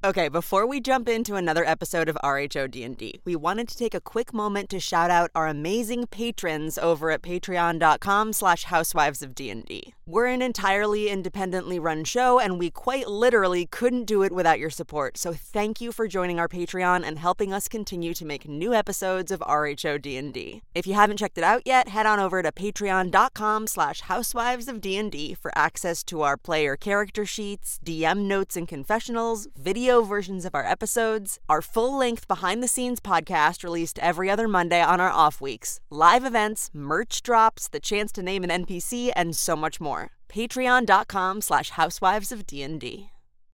Okay, before we jump into another episode of RHO D&D, we wanted to take a quick moment to shout out our amazing patrons over at patreon.com/housewivesofdnd. We're an entirely independently run show, and we quite literally couldn't do it without your support. So thank you for joining our Patreon and helping us continue to make new episodes of RHO D&D. If you haven't checked it out yet, head on over to patreon.com/housewivesofdnd for access to our player character sheets, DM notes and confessionals, video versions of our episodes, our full-length behind-the-scenes podcast released every other Monday on our off weeks, live events, merch drops, the chance to name an NPC, and so much more. Patreon.com/housewivesofdnd.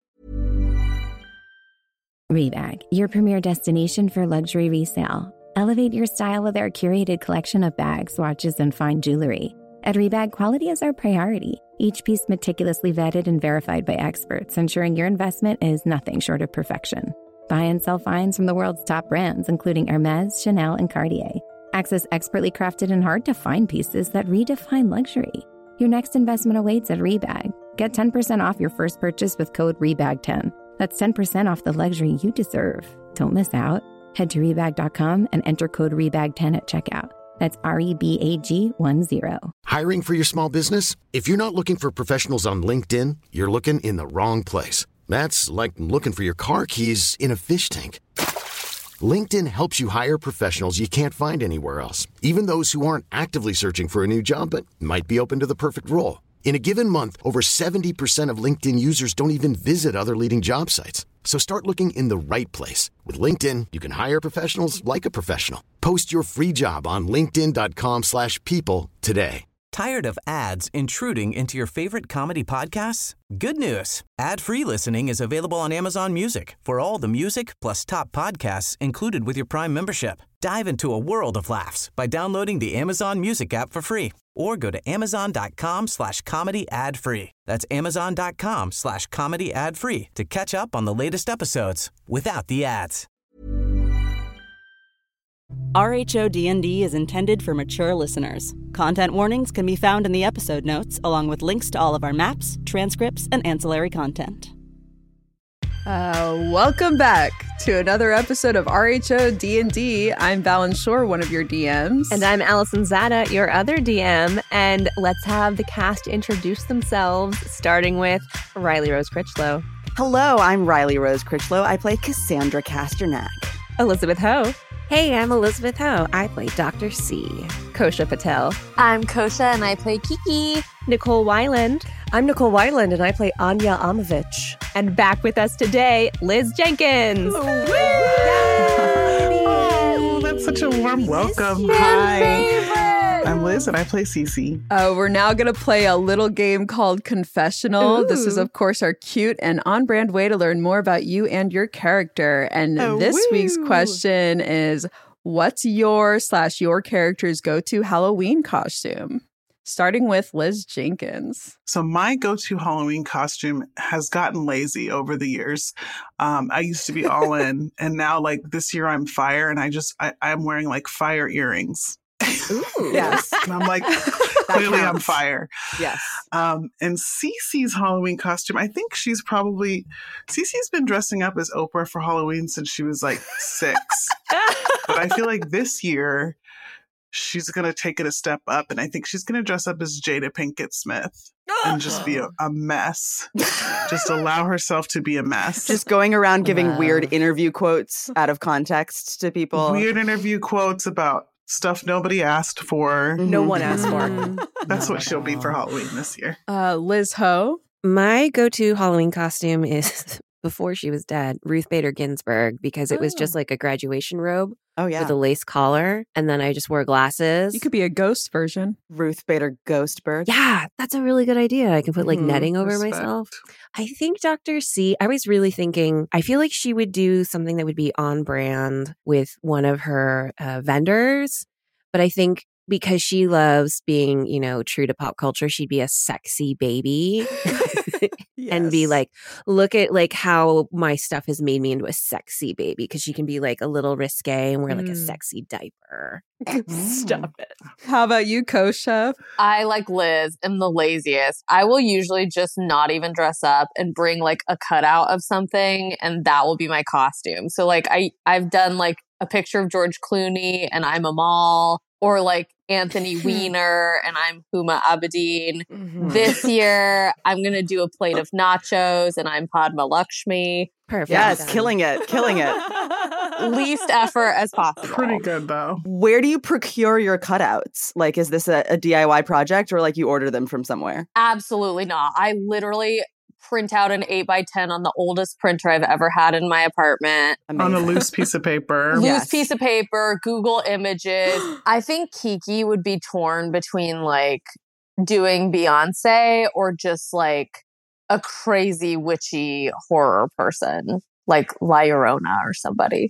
Rebag, your premier destination for luxury resale. Elevate your style with our curated collection of bags, watches, and fine jewelry. At Rebag, quality is our priority. Each piece meticulously vetted and verified by experts, ensuring your investment is nothing short of perfection. Buy and sell finds from the world's top brands, including Hermès, Chanel, and Cartier. Access expertly crafted and hard-to-find pieces that redefine luxury. Your next investment awaits at Rebag. Get 10% off your first purchase with code REBAG10. That's 10% off the luxury you deserve. Don't miss out. Head to Rebag.com and enter code REBAG10 at checkout. That's REBAG10. Hiring for your small business? If you're not looking for professionals on LinkedIn, you're looking in the wrong place. That's like looking for your car keys in a fish tank. LinkedIn helps you hire professionals you can't find anywhere else, even those who aren't actively searching for a new job but might be open to the perfect role. In a given month, over 70% of LinkedIn users don't even visit other leading job sites. So start looking in the right place. With LinkedIn, you can hire professionals like a professional. Post your free job on linkedin.com/people today. Tired of ads intruding into your favorite comedy podcasts? Good news. Ad-free listening is available on Amazon Music for all the music plus top podcasts included with your Prime membership. Dive into a world of laughs by downloading the Amazon Music app for free or go to amazon.com/comedy ad-free. That's amazon.com/comedy ad-free to catch up on the latest episodes without the ads. RHO D&D is intended for mature listeners. Content warnings can be found in the episode notes, along with links to all of our maps, transcripts, and ancillary content. Welcome back to another episode of RHO D&D. I'm Valen Shore, one of your DMs. And I'm Allison Zada, your other DM. And let's have the cast introduce themselves, starting with Riley Rose Critchlow. Hello, I'm Riley Rose Critchlow. I play Cassandra Casternak. Elizabeth Ho. Hey, I'm Elizabeth Ho. I play Dr. C. Kosha Patel. I'm Kosha, and I play Kiki. Nicole Weiland. I'm Nicole Weiland, and I play Anya Amovich. And back with us today, Liz Jenkins. Oh, that's such a warm welcome. Hi. I'm Liz, and I play Cece. We're now going to play a little game called Confessional. This is, of course, our cute and on-brand way to learn more about you and your character. And this week's question is, what's your character's go-to Halloween costume? Starting with Liz Jenkins. So my go-to Halloween costume has gotten lazy over the years. I used to be all in, and now, like, this year I'm fire, and I'm wearing, like, fire earrings. Ooh. Yes. And I'm like, clearly I'm fire. Yes. And Cece's Halloween costume, I think Cece's been dressing up as Oprah for Halloween since she was like 6. But I feel like this year she's going to take it a step up, and I think she's going to dress up as Jada Pinkett Smith and just be a mess. Just allow herself to be a mess. Just going around giving weird interview quotes out of context to people. Weird interview quotes about stuff nobody asked for. No one asked for. That's what she'll be for Halloween this year. Liz Ho. My go-to Halloween costume is, before she was dead, Ruth Bader Ginsburg, because it was just like a graduation robe. Oh, yeah. With a lace collar. And then I just wore glasses. You could be a ghost version. Ruth Bader Ghostbird. Yeah, that's a really good idea. I can put like netting over myself. I think Dr. C, I was really thinking, I feel like she would do something that would be on brand with one of her vendors. But I think because she loves being, true to pop culture, she'd be a sexy baby. and be like, look at like how my stuff has made me into a sexy baby, because she can be like a little risque and wear like a sexy diaper. Stop it. How about you, Kosha? I, like Liz, am the laziest. I will usually just not even dress up and bring like a cutout of something, and that will be my costume. So like I've done like a picture of George Clooney and I'm Amal, or like Anthony Weiner and I'm Huma Abedin. This year, I'm going to do a plate of nachos and I'm Padma Lakshmi. Perfect. Yes, killing it. Least effort as possible. Pretty good, though. Where do you procure your cutouts? Like, is this a DIY project, or like you order them from somewhere? Absolutely not. I literally print out an 8x10 on the oldest printer I've ever had in my apartment. Amazing. On a loose piece of paper. Piece of paper, Google Images. I think Kiki would be torn between like doing Beyonce or just like a crazy witchy horror person like La Llorona or somebody.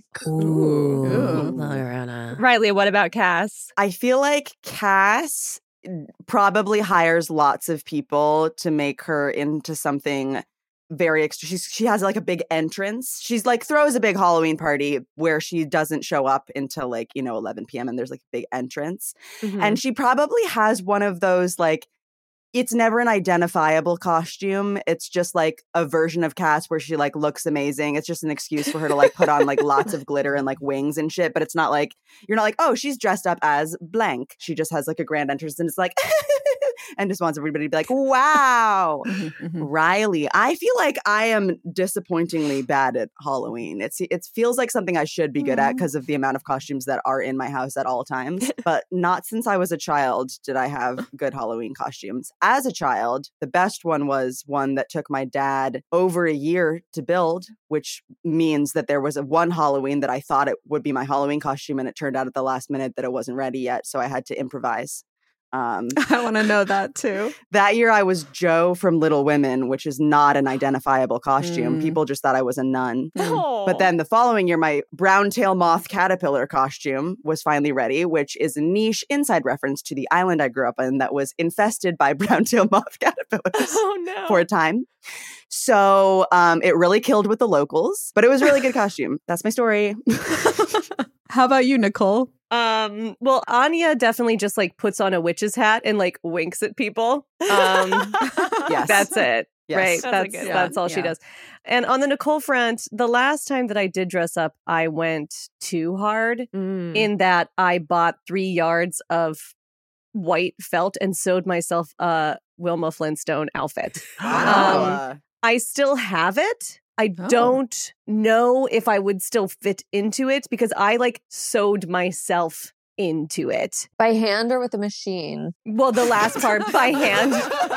Ooh. La Llorona. Riley, what about Cass? I feel like Cass probably hires lots of people to make her into something very extra. She has like a big entrance. She's like throws a big Halloween party where she doesn't show up until like, 11 p.m. and there's like a big entrance. And she probably has one of those like, it's never an identifiable costume. It's just like a version of Cass where she like looks amazing. It's just an excuse for her to like put on like lots of glitter and like wings and shit. But it's not like, you're not like, oh, she's dressed up as blank. She just has like a grand entrance and it's like, and just wants everybody to be like, wow, Riley. I feel like I am disappointingly bad at Halloween. It feels like something I should be good at because of the amount of costumes that are in my house at all times. But not since I was a child did I have good Halloween costumes. As a child, the best one was one that took my dad over a year to build, which means that there was one Halloween that I thought it would be my Halloween costume, and it turned out at the last minute that it wasn't ready yet, so I had to improvise. I want to know that too. That year I was Jo from Little Women, which is not an identifiable costume. People just thought I was a nun. But then the following year, my brown tail moth caterpillar costume was finally ready, which is a niche inside reference to the island I grew up in that was infested by brown tail moth caterpillars for a time. So it really killed with the locals, but it was a really good costume. That's my story. How about you, Nicole? Well, Anya definitely just like puts on a witch's hat and like winks at people. Yes. That's it. Yes. Right. That's all she does. And on the Nicole front, the last time that I did dress up, I went too hard in that I bought 3 yards of white felt and sewed myself a Wilma Flintstone outfit. I still have it. I don't know if I would still fit into it because I like sewed myself into it. By hand or with a machine? Well, the last part by hand.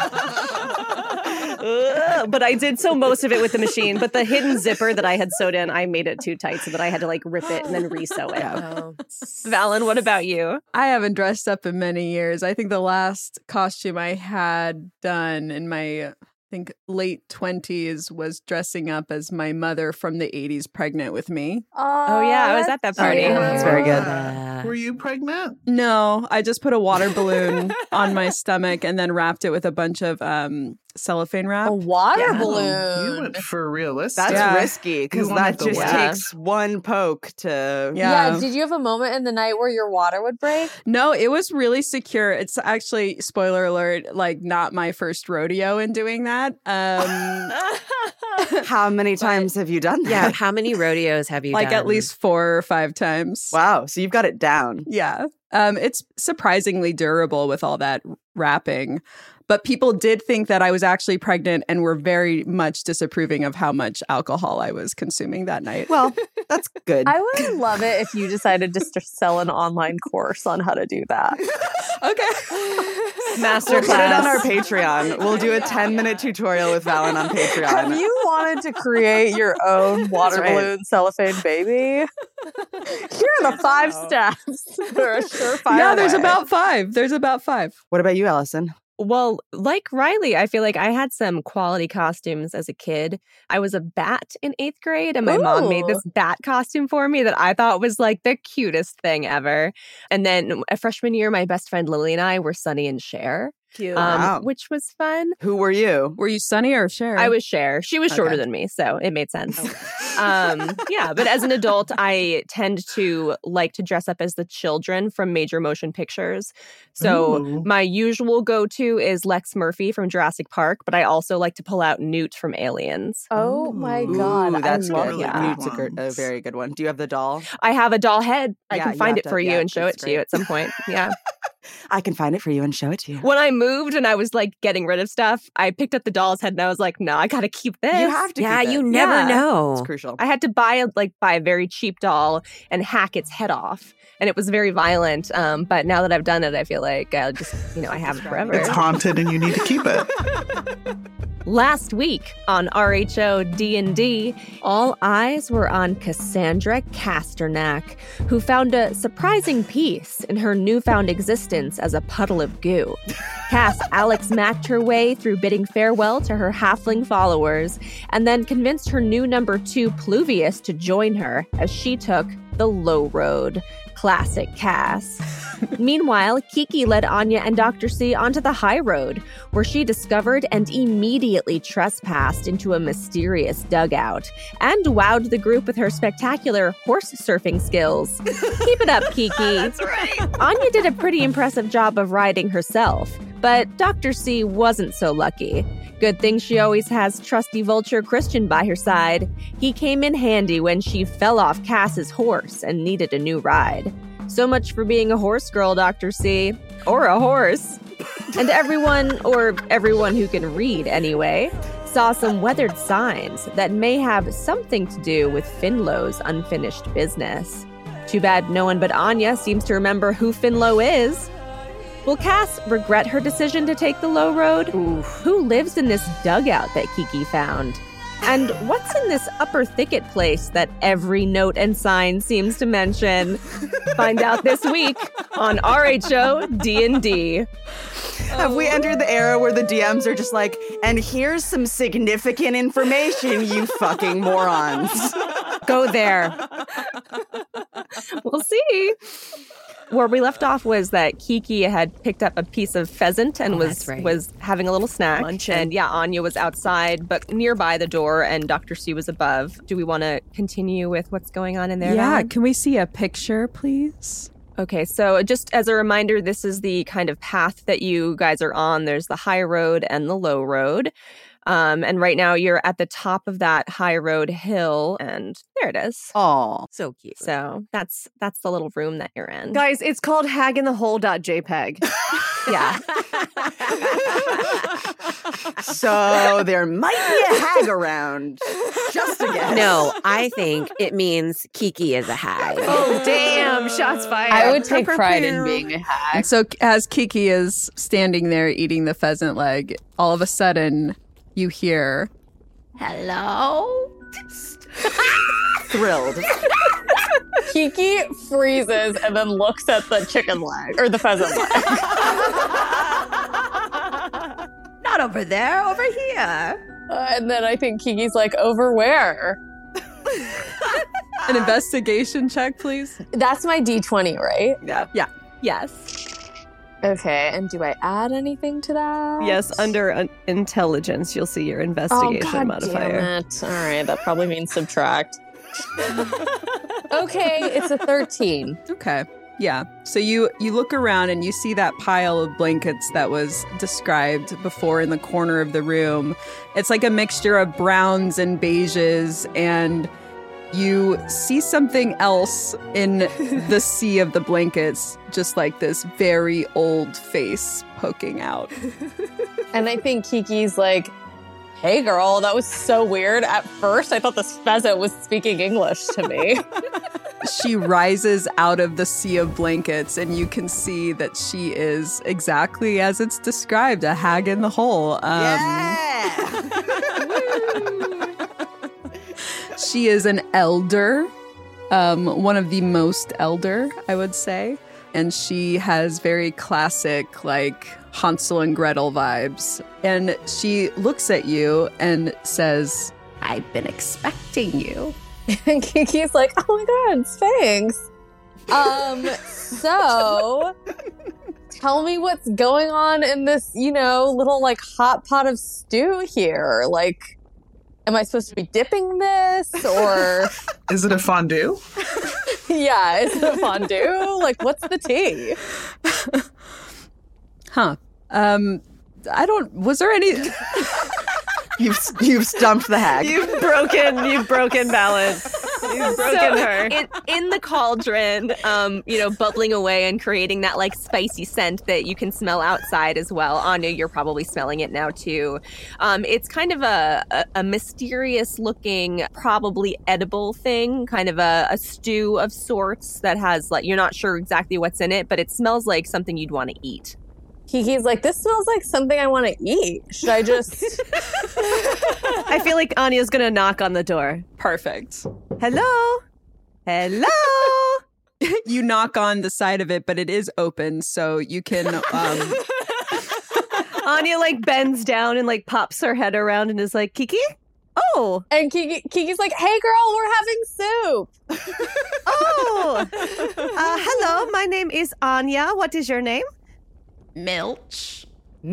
But I did sew most of it with the machine. But the hidden zipper that I had sewed in, I made it too tight so that I had to like rip it and then re-sew it. Valen, what about you? I haven't dressed up in many years. I think the last costume I had done in my late 20s was dressing up as my mother from the 80s pregnant with me. Oh yeah, I was at that party. That's very good. Were you pregnant? No, I just put a water balloon on my stomach and then wrapped it with a bunch of cellophane wrap. A water balloon. You went for realistic. That's risky because that just takes one poke to... Yeah. Did you have a moment in the night where your water would break? No, it was really secure. It's actually, spoiler alert, like not my first rodeo in doing that. How many times have you done that? Yeah, how many rodeos have you done? Like at least 4 or 5 times. Wow, so you've got it down. Yeah. It's surprisingly durable with all that wrapping. But people did think that I was actually pregnant and were very much disapproving of how much alcohol I was consuming that night. Well, that's good. I would love it if you decided just to sell an online course on how to do that. Okay. Masterclass. We'll put it on our Patreon. We'll do a 10-minute tutorial with Valen on Patreon. Have you wanted to create your own water balloon cellophane baby? Here are the 5 steps. They're a surefire Yeah, there's way. about 5. There's about 5. What about you, Allison? Well, like Riley, I feel like I had some quality costumes as a kid. I was a bat in 8th grade, and my mom made this bat costume for me that I thought was like the cutest thing ever. And then a freshman year, my best friend Lily and I were Sonny and Cher. Cute. Which was fun. Who were you? Were you Sunny or Cher? I was Cher. She was shorter than me, so it made sense. Yeah, but as an adult, I tend to like to dress up as the children from major motion pictures. So my usual go-to is Lex Murphy from Jurassic Park, but I also like to pull out Newt from Aliens. Oh my God. That's I love good. that. Newt's a very good one. Do you have the doll? I have a doll head. I Yeah, can you find have it for to- you yeah, and show it it's to you great. at some point. Yeah. I can find it for you and show it to you. When I moved and I was like getting rid of stuff, I picked up the doll's head and I was like, no, I got to keep this. You have to Yeah, keep it. you never know. It's crucial. I had to buy a very cheap doll and hack its head off. And it was very violent. But now that I've done it, I feel like I'll just, I have it forever. It's haunted and you need to keep it. Last week on RHO D&D, all eyes were on Cassandra Casternak, who found a surprising peace in her newfound existence as a puddle of goo. Cass Alex Macked her way through bidding farewell to her halfling followers, and then convinced her new number 2 Pluvius to join her as she took the low road. Classic Cass. Meanwhile, Kiki led Anya and Dr. C onto the high road, where she discovered and immediately trespassed into a mysterious dugout, and wowed the group with her spectacular horse surfing skills. Keep it up, Kiki. That's right. Anya did a pretty impressive job of riding herself, but Dr. C wasn't so lucky. Good thing she always has trusty vulture Christian by her side. He came in handy when she fell off Cass's horse and needed a new ride. So much for being a horse girl, Dr. C. Or a horse. And everyone who can read anyway, saw some weathered signs that may have something to do with Finlow's unfinished business. Too bad no one but Anya seems to remember who Finlow is. Will Cass regret her decision to take the low road? Oof. Who lives in this dugout that Kiki found? And what's in this upper thicket place that every note and sign seems to mention? Find out this week on RHO D&D. Have we entered the era where the DMs are just like, and here's some significant information, you fucking morons? Go there. We'll see. Where we left off was that Kiki had picked up a piece of pheasant and was having a little snack. Luncheon. And Anya was outside, but nearby the door, and Dr. C was above. Do we want to continue with what's going on in there? Yeah, now? can we see a picture, please? Okay, so just as a reminder, this is the kind of path that you guys are on. There's the high road and the low road. And right now you're at the top of that high road hill, and there it is. Oh, so cute. So that's the little room that you're in. Guys, it's called haginthehole.jpg. Yeah. So there might be a hag around. Just a guess. No, I think it means Kiki is a hag. Oh, damn. Shots fired. I would take pride in being a hag. And so as Kiki is standing there eating the pheasant leg, all of a sudden you hear, Hello? Thrilled. Kiki freezes and then looks at the chicken leg, or the pheasant leg. Not over there, over here. And then I think Kiki's like, over where? an investigation check, please. That's my D20, right? Yeah. Yes. Okay, and do I add anything to that? Yes, under intelligence, you'll see your investigation modifier. Damn it. All right, that probably means subtract. Okay, it's a 13. Okay. Yeah. So you look around and you see that pile of blankets that was described before in the corner of the room. It's like a mixture of browns and beiges, and you see something else in the sea of the blankets, just like this very old face poking out. And I think Kiki's like, hey girl, that was so weird. At first, I thought this pheasant was speaking English to me. She rises out of the sea of blankets, and you can see that she is exactly as it's described, a hag in the hole. She is an elder, one of the most elder, I would say. And she has very classic, like, Hansel and Gretel vibes. And she looks at you and says, I've been expecting you. And Kiki's like, oh my god, thanks. So tell me what's going on in this, little like hot pot of stew here. Like, am I supposed to be dipping this or is it a fondue? Yeah, is it a fondue? Like, what's the tea? Huh. Was there any... You've stumped the hag. You've broken balance. You've broken her. In the cauldron, bubbling away and creating that like spicy scent that you can smell outside as well. Anya, you're probably smelling it now too. It's kind of a mysterious looking, probably edible thing, kind of a stew of sorts that has like, you're not sure exactly what's in it, but it smells like something you'd want to eat. Kiki's like, this smells like something I want to eat. Should I just... I feel like Anya's going to knock on the door. Perfect. Hello? Hello? You knock on the side of it, but it is open, so you can... Anya like bends down and like pops her head around and is like, Kiki? Oh. And Kiki's like, hey girl, we're having soup. Oh. Hello, my name is Anya. What is your name? Milch.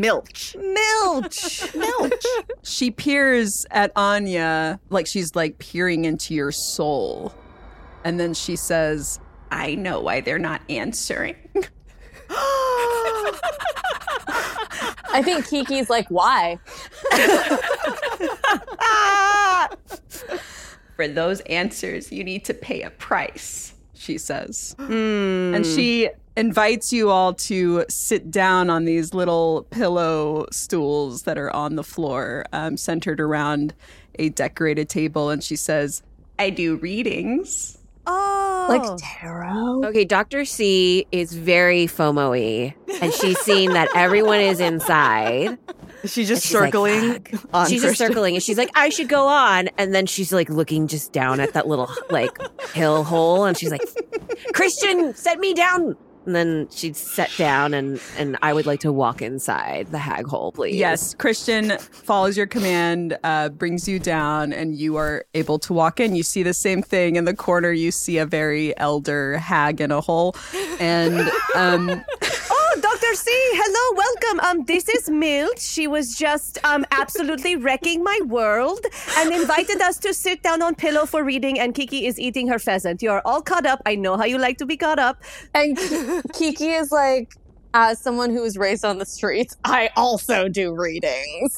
She peers at Anya like she's like peering into your soul. And then she says, I know why they're not answering. I think Kiki's like, why? For those answers, you need to pay a price, she says. And she invites you all to sit down on these little pillow stools that are on the floor, centered around a decorated table. And she says, I do readings. Oh. Like tarot? Okay, Dr. C is very FOMO-y, and she's seeing that everyone is inside. She's just circling. Like, she's just circling, and she's like, I should go on. And then she's like looking just down at that little like hill hole, and she's like, Christian, set me down. And then she'd set down, and I would like to walk inside the hag hole, please. Yes, Christian follows your command, brings you down, and you are able to walk in. You see the same thing in the corner. You see a very elder hag in a hole. And Oh, Dr. C, hello, welcome. This is Milch. She was just absolutely wrecking my world and invited us to sit down on pillow for reading, and Kiki is eating her pheasant. You're all caught up. I know how you like to be caught up. And Kiki is like, as someone who was raised on the streets, I also do readings.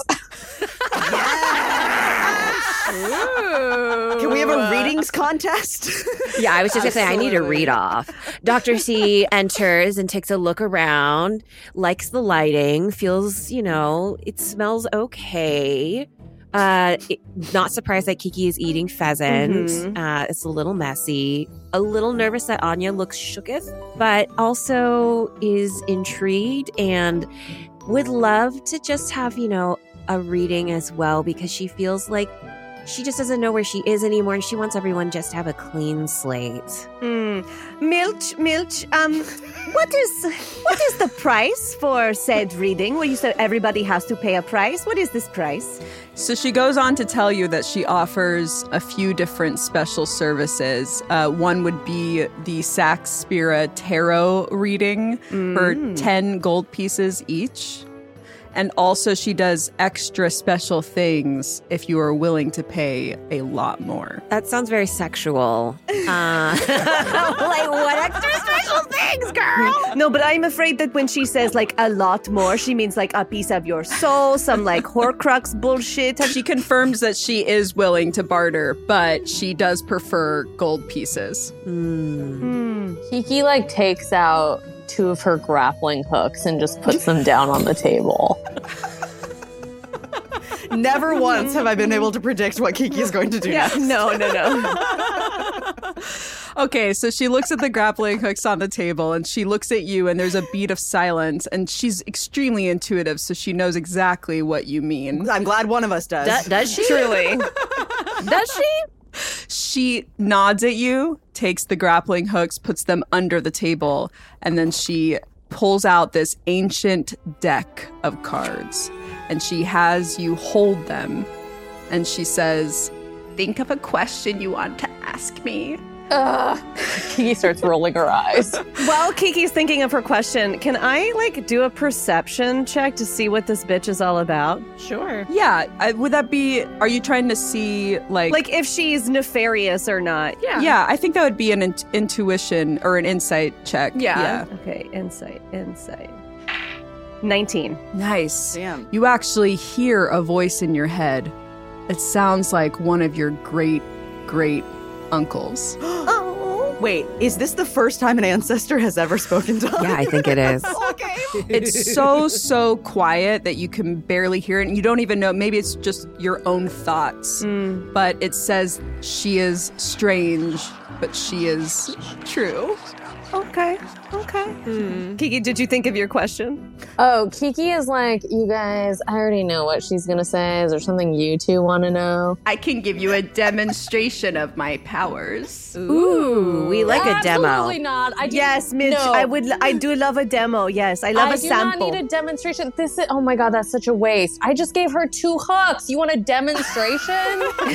Can we have a readings contest? Yeah, I was just going to say, I need a read off. Dr. C enters and takes a look around, likes the lighting, feels, it smells okay. Not surprised that Kiki is eating pheasant. Mm-hmm. It's a little messy. A little nervous that Anya looks shooketh, but also is intrigued and would love to just have, a reading as well, because she feels like she just doesn't know where she is anymore, and she wants everyone just to have a clean slate. Milch, what is the price for said reading? Well, you said everybody has to pay a price. What is this price? So she goes on to tell you that she offers a few different special services. One would be the Sax Spira Tarot reading for 10 gold pieces each. And also she does extra special things if you are willing to pay a lot more. That sounds very sexual. Like, what extra special things, girl? No, but I'm afraid that when she says like a lot more, she means like a piece of your soul, some like Horcrux bullshit. She confirms that she is willing to barter, but she does prefer gold pieces. Kiki like takes out 2 of her grappling hooks and just puts them down on the table. Never once have I been able to predict what Kiki is going to do next. No. Okay, so she looks at the grappling hooks on the table, and she looks at you, and there's a beat of silence, and she's extremely intuitive, so she knows exactly what you mean. I'm glad one of us does. Does she? Truly. Does she? She nods at you, takes the grappling hooks, puts them under the table, and then she pulls out this ancient deck of cards, and she has you hold them, and she says, think of a question you want to ask me. Kiki starts rolling her eyes. While Kiki's thinking of her question, can I do a perception check to see what this bitch is all about? Sure. Yeah. Would that be, are you trying to see like if she's nefarious or not? Yeah. Yeah, I think that would be an intuition or an insight check. Yeah. Okay, insight. 19. Nice. Damn. You actually hear a voice in your head. It sounds like one of your great uncles. Wait, is this the first time an ancestor has ever spoken to us? Yeah, I think it is. Okay. It's so quiet that you can barely hear it. And you don't even know. Maybe it's just your own thoughts. But it says she is strange, but she is true. Okay. Kiki, did you think of your question? Oh, Kiki is like, you guys, I already know what she's going to say. Is there something you two want to know? I can give you a demonstration of my powers. Ooh, we like a demo. Absolutely not. Yes, Mitch, no. I do love a demo. Yes, I love a sample. I do not need a demonstration. Oh my God, that's such a waste. I just gave her 2 hooks. You want a demonstration?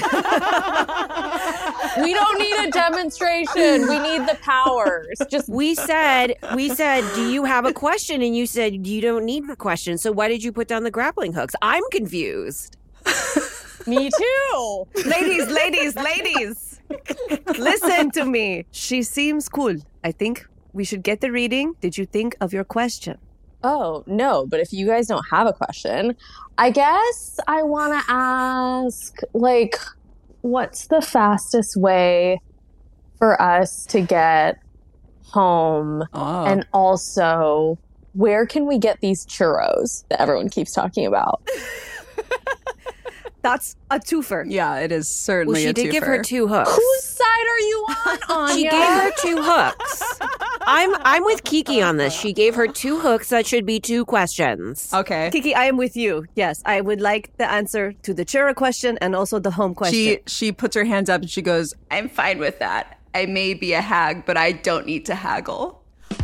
We don't need a demonstration. We need the powers. We said, do you have a question? And you said, you don't need the question. So why did you put down the grappling hooks? I'm confused. Me too. Ladies. Listen to me. She seems cool. I think we should get the reading. Did you think of your question? Oh, no. But if you guys don't have a question, I guess I want to ask, what's the fastest way for us to get home? And also, where can we get these churros that everyone keeps talking about? That's a twofer. Yeah, it is certainly a twofer. She did give her 2 hooks. Whose side are you on, Anya? She gave her 2 hooks. I'm with Kiki on this. She gave her 2 hooks. That should be 2 questions. Okay. Kiki, I am with you. Yes, I would like the answer to the churro question and also the home question. She puts her hands up and she goes, I'm fine with that. I may be a hag, but I don't need to haggle.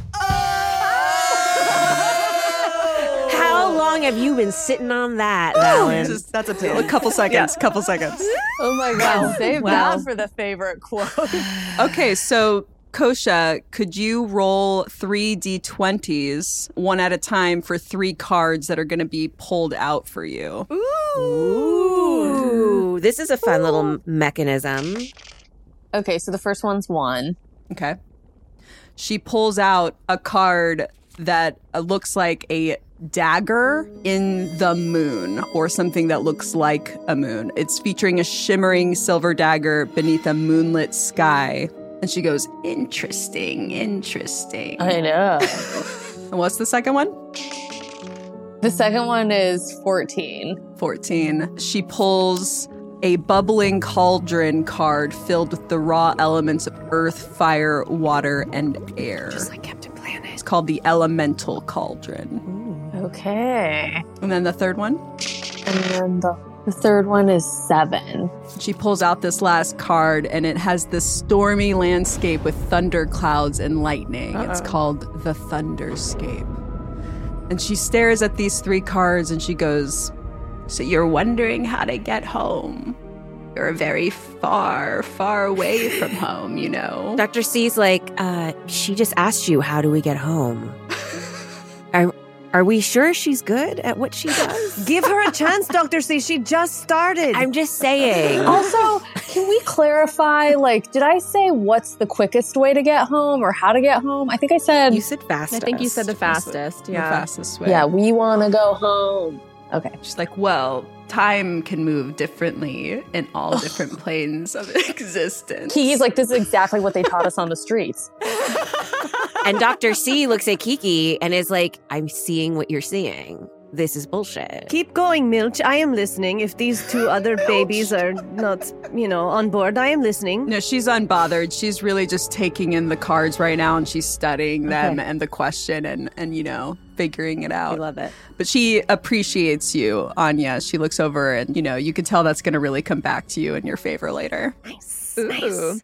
How long have you been sitting on that, Valen? That's a pin. A couple seconds. Oh my God, save that for the favorite quote. Okay, so Kosha, could you roll 3 d20s, one at a time, for 3 cards that are going to be pulled out for you? Ooh. This is a fun little mechanism. Okay, so the first one's 1. Okay. She pulls out a card that looks like a dagger in the moon, or something that looks like a moon. It's featuring a shimmering silver dagger beneath a moonlit sky. And she goes, interesting. I know. And what's the second one? The second one is 14. 14. She pulls a bubbling cauldron card filled with the raw elements of earth, fire, water, and air. Just like Captain Planet. It's called the Elemental Cauldron. Ooh. Okay. And then the third one? And then the third one is 7. She pulls out this last card, and it has this stormy landscape with thunder clouds and lightning. It's called the Thunderscape. And she stares at these 3 cards, and she goes, so you're wondering how to get home. You're very far, far away from home, you know. Dr. C's like, she just asked you, how do we get home? Are we sure she's good at what she does? Give her a chance, Dr. C. She just started. I'm just saying. Also, can we clarify, did I say what's the quickest way to get home or how to get home? I think I said... You said fastest. I think you said the fastest. The fastest way. Yeah, we want to go home. Okay. She's like, well, time can move differently in all different planes of existence. Kiki's like, this is exactly what they taught us on the streets. And Dr. C looks at Kiki and is like, I'm seeing what you're seeing. This is bullshit. Keep going, Milch. I am listening. If these 2 other babies are not, on board, I am listening. No, she's unbothered. She's really just taking in the cards right now, and she's studying them and the question and figuring it out. I love it. But she appreciates you, Anya. She looks over and, you can tell that's going to really come back to you in your favor later. Nice. Ooh. Nice.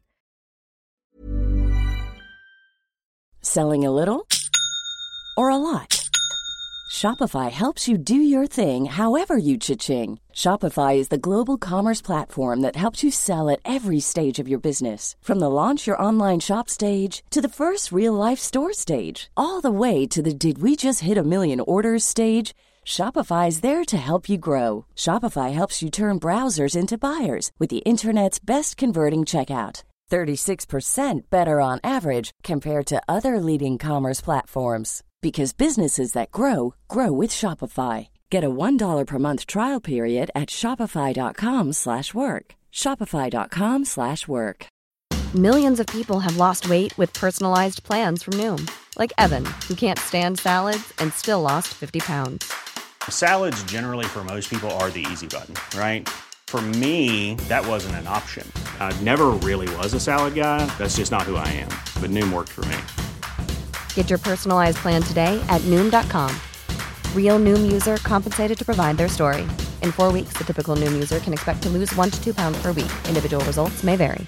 Selling a little or a lot? Shopify helps you do your thing however you cha-ching. Shopify is the global commerce platform that helps you sell at every stage of your business. From the launch your online shop stage to the first real-life store stage, all the way to the did we just hit a million orders stage. Shopify is there to help you grow. Shopify helps you turn browsers into buyers with the internet's best converting checkout. 36% better on average compared to other leading commerce platforms. Because businesses that grow, grow with Shopify. Get a $1 per month trial period at shopify.com/work. Shopify.com/work. Millions of people have lost weight with personalized plans from Noom. Like Evan, who can't stand salads and still lost 50 pounds. Salads generally for most people are the easy button, right? For me, that wasn't an option. I never really was a salad guy. That's just not who I am. But Noom worked for me. Get your personalized plan today at Noom.com. Real Noom user compensated to provide their story. In 4 weeks, the typical Noom user can expect to lose 1 to 2 pounds per week. Individual results may vary.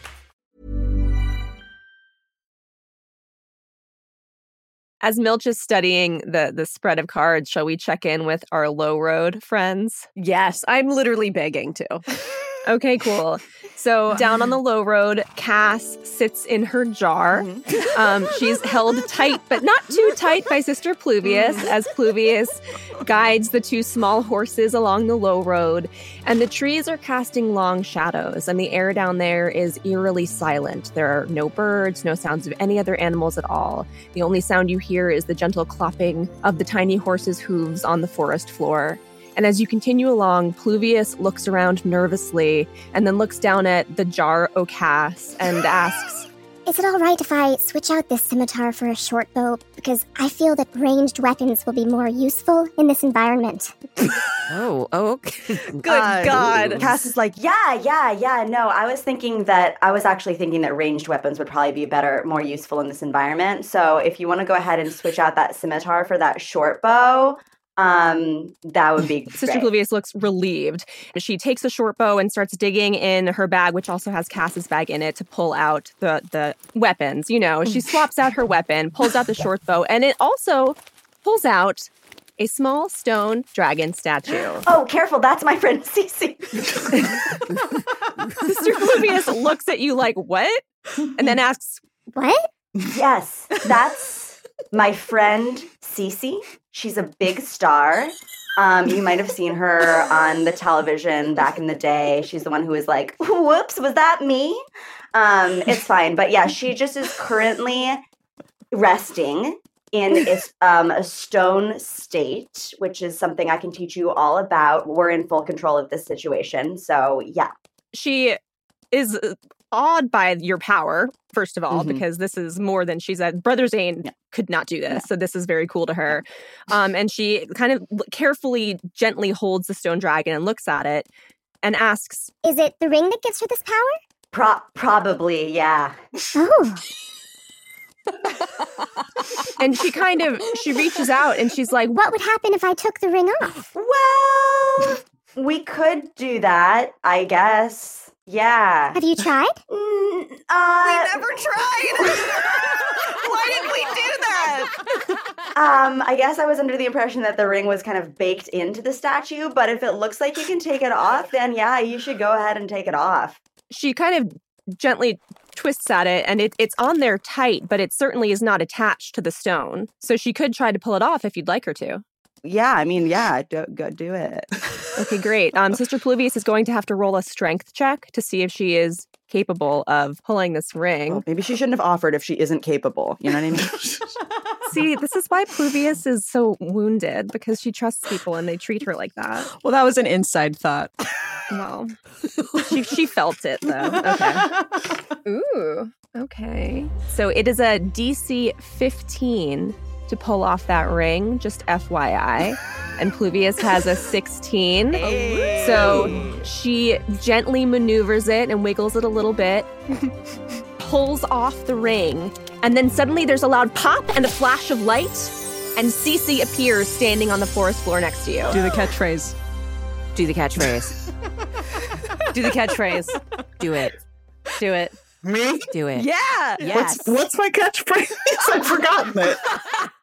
As Milch is studying the spread of cards, shall we check in with our low road friends? Yes, I'm literally begging to. Okay, cool. So down on the low road, Cass sits in her jar. She's held tight, but not too tight, by Sister Pluvius, as Pluvius guides the two small horses along the low road. And the trees are casting long shadows, and the air down there is eerily silent. There are no birds, no sounds of any other animals at all. The only sound you hear is the gentle clopping of the tiny horses' hooves on the forest floor. And as you continue along, Pluvius looks around nervously and then looks down at the jar o' Cass and asks, Is it all right if I switch out this scimitar for a short bow? Because I feel that ranged weapons will be more useful in this environment. Oh, okay. Good God. Cass is like, yeah. No, I was actually thinking that ranged weapons would probably be better, more useful in this environment. So if you want to go ahead and switch out that scimitar for that short bow, that would be Sister great. Pluvius looks relieved. She takes a short bow and starts digging in her bag, which also has Cass's bag in it, to pull out the weapons. You know, she swaps out her weapon, pulls out the short bow, and it also pulls out a small stone dragon statue. Oh, careful. That's my friend Cece. Sister Pluvius looks at you like, what? And then asks, What? Yes, that's my friend Cece. She's a big star. You might have seen her on the television back in the day. She's the one who was like, whoops, was that me? It's fine. But yeah, she just is currently resting in a stone state, which is something I can teach you all about. We're in full control of this situation. So yeah. She is awed by your power, first of all, because this is more than she said. Brother Zane could not do this, so this is very cool to her. And she kind of carefully, gently holds the stone dragon and looks at it and asks, Is it the ring that gives her this power? Probably, yeah. Oh. And she reaches out and she's like, What would happen if I took the ring off? Well, we could do that, I guess. Yeah. Have you tried? We never tried. Why did we do that? I guess I was under the impression that the ring was kind of baked into the statue, but if it looks like you can take it off, then yeah, you should go ahead and take it off. She kind of gently twists at it, and it's on there tight, but it certainly is not attached to the stone. So she could try to pull it off if you'd like her to. Yeah, I mean, yeah, go do it. Okay, great. Sister Pluvius is going to have to roll a strength check to see if she is capable of pulling this ring. Well, maybe she shouldn't have offered if she isn't capable. You know what I mean? See, this is why Pluvius is so wounded, because she trusts people and they treat her like that. Well, that was an inside thought. Well, she felt it, though. Okay. Ooh, okay. So it is a DC 15 to pull off that ring, just FYI. And Pluvius has a 16. Hey. So she gently maneuvers it and wiggles it a little bit, pulls off the ring, and then suddenly there's a loud pop and a flash of light, and Cece appears standing on the forest floor next to you. Do the catchphrase. Do the catchphrase. Do the catchphrase. Do it. Do it. Me? Do it. Yeah. Yes. What's my catchphrase? I've forgotten it.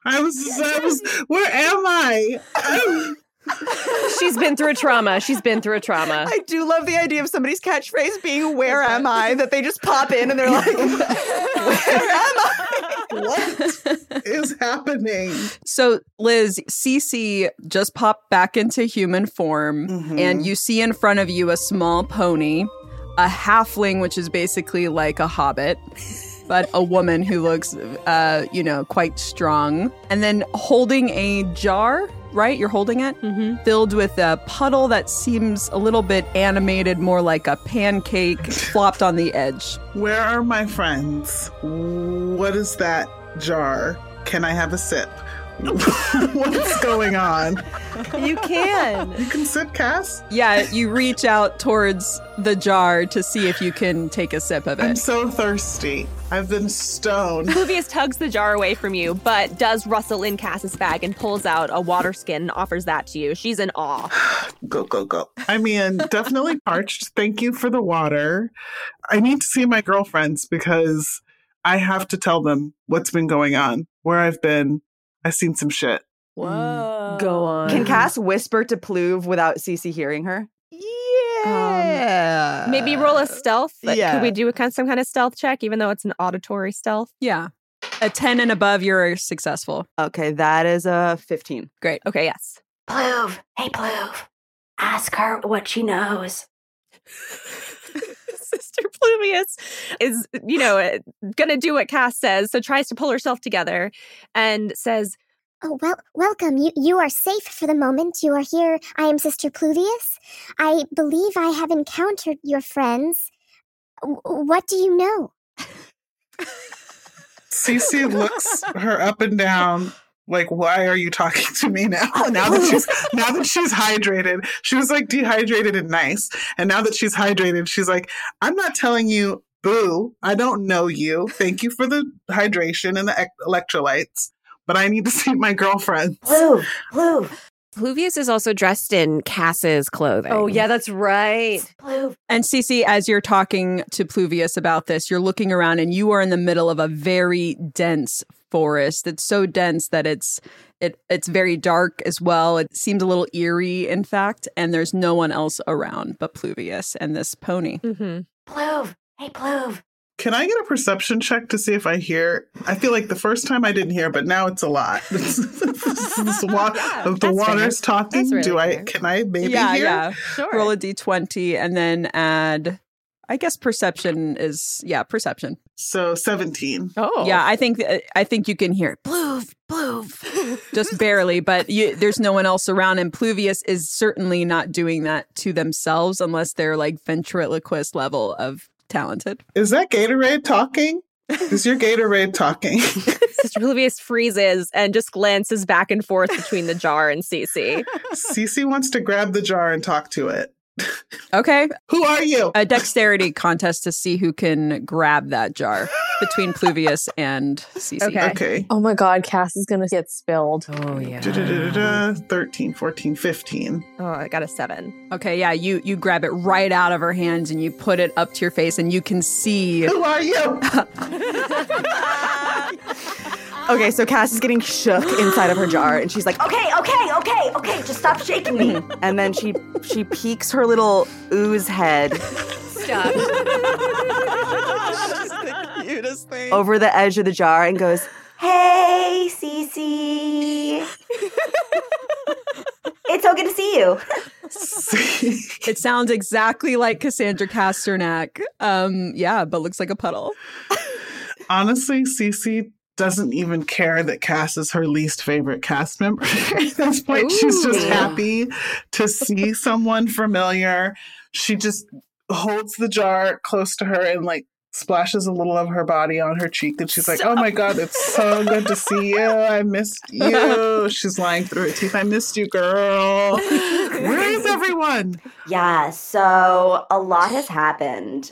I was, where am I? She's been through a trauma. I do love the idea of somebody's catchphrase being, where am I? That they just pop in and they're like, where am I? What is happening? So, Liz, Cece just popped back into human form, and you see in front of you a small pony, a halfling, which is basically like a hobbit, but a woman who looks, quite strong, and then holding a jar. Right? You're holding it? Filled with a puddle that seems a little bit animated, more like a pancake flopped on the edge. Where are my friends? What is that jar? Can I have a sip? What's going on? You can. You can sip, Cass? Yeah, you reach out towards the jar to see if you can take a sip of it. I'm so thirsty. I've been stoned. Pluvius tugs the jar away from you, but does rustle in Cass's bag and pulls out a water skin and offers that to you. She's in awe. Go. I mean, definitely parched. Thank you for the water. I need to see my girlfriends because I have to tell them what's been going on, where I've been. I've seen some shit. Whoa. Go on. Can Cass whisper to Pluve without Cece hearing her? Yeah. Maybe roll a stealth. Yeah. Could we do some kind of stealth check, even though it's an auditory stealth? Yeah. A 10 and above, you're successful. Okay, that is a 15. Great. Okay, yes. Pluve. Hey, Pluve. Ask her what she knows. Sister Pluvius is, going to do what Cass says, so tries to pull herself together and says, "Oh, well, welcome. You are safe for the moment. You are here. I am Sister Pluvius. I believe I have encountered your friends. What do you know?" Cece looks her up and down. Like, why are you talking to me now? Now that she's hydrated, she was like dehydrated and nice. And now that she's hydrated, she's like, I'm not telling you, boo, I don't know you. Thank you for the hydration and the electrolytes, but I need to see my girlfriend. Pluve. Pluvius is also dressed in Cass's clothing. Oh, yeah, that's right. And Cece, as you're talking to Pluvius about this, you're looking around and you are in the middle of a very dense forest. It's so dense that it's very dark as well. It seems a little eerie, in fact, and there's no one else around but Pluvius and this pony. Pluve. Hey, Pluve. Can I get a perception check to see if I hear? I feel like the first time I didn't hear, but now it's a lot. The water's talking. Really can I maybe hear? Yeah. Sure. Roll a d20 and then add, I guess perception is, perception. So 17. Oh. Yeah, I think you can hear it. Pluve. Just barely, but there's no one else around. And Pluvius is certainly not doing that to themselves unless they're like ventriloquist level of talented. Is that Gatorade talking? Is your Gatorade talking? Sister Pluvius freezes and just glances back and forth between the jar and Cece. Cece wants to grab the jar and talk to it. Okay. Who are you? A dexterity contest to see who can grab that jar between Pluvius and Cece. Okay. Oh my God, Cass is going to get spilled. Oh, yeah. 13, 14, 15. Oh, I got a 7. Okay, yeah, you grab it right out of her hands and you put it up to your face and you can see... Who are you? Okay, so Cass is getting shook inside of her jar, and she's like, Okay, just stop shaking me. And then she peeks her little ooze head. Stop. She's the cutest thing. Over the edge of the jar and goes, Hey, Cece. It's so good to see you. It sounds exactly like Cassandra Casternak. But looks like a puddle. Honestly, Cece doesn't even care that Cass is her least favorite cast member. At this point, she's just happy to see someone familiar. She just holds the jar close to her and like splashes a little of her body on her cheek. And she's like, oh my God, it's so good to see you. I missed you. She's lying through her teeth. I missed you, girl. Where is everyone? Yeah, so a lot has happened.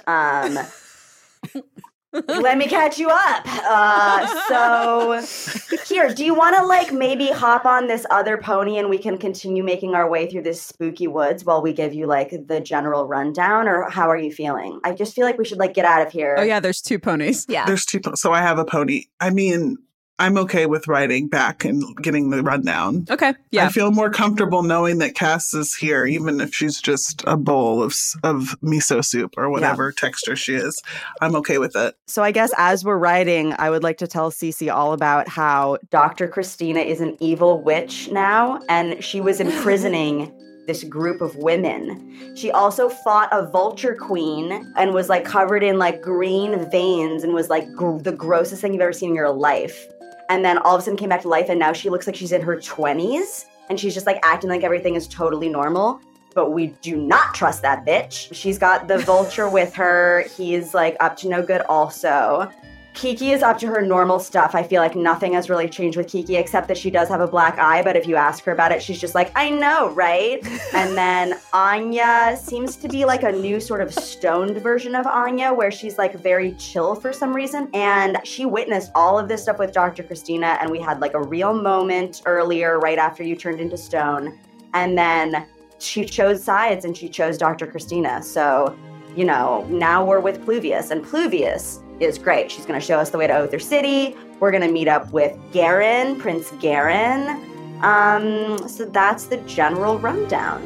Let me catch you up. So here, do you want to like maybe hop on this other pony and we can continue making our way through this spooky woods while we give you like the general rundown, or how are you feeling? I just feel like we should like get out of here. Oh yeah, there's 2 ponies. Yeah. There's 2. So I have a pony. I mean, I'm okay with writing back and getting the rundown. Okay, yeah. I feel more comfortable knowing that Cass is here, even if she's just a bowl of miso soup or whatever texture she is. I'm okay with it. So I guess as we're writing, I would like to tell Cece all about how Dr. Christina is an evil witch now, and she was imprisoning this group of women. She also fought a vulture queen and was like covered in like green veins and was like the grossest thing you've ever seen in your life. And then all of a sudden came back to life, and now she looks like she's in her 20s and she's just like acting like everything is totally normal. But we do not trust that bitch. She's got the vulture with her. He's like up to no good also. Kiki is up to her normal stuff. I feel like nothing has really changed with Kiki except that she does have a black eye, but if you ask her about it, she's just like, I know, right? And then Anya seems to be like a new sort of stoned version of Anya, where she's like very chill for some reason. And she witnessed all of this stuff with Dr. Christina, and we had like a real moment earlier right after you turned into stone. And then she chose sides and she chose Dr. Christina. So, you know, now we're with Pluvius, and Pluvius is great. She's going to show us the way to Othar City. We're going to meet up with Garen, Prince Garen. So that's the general rundown.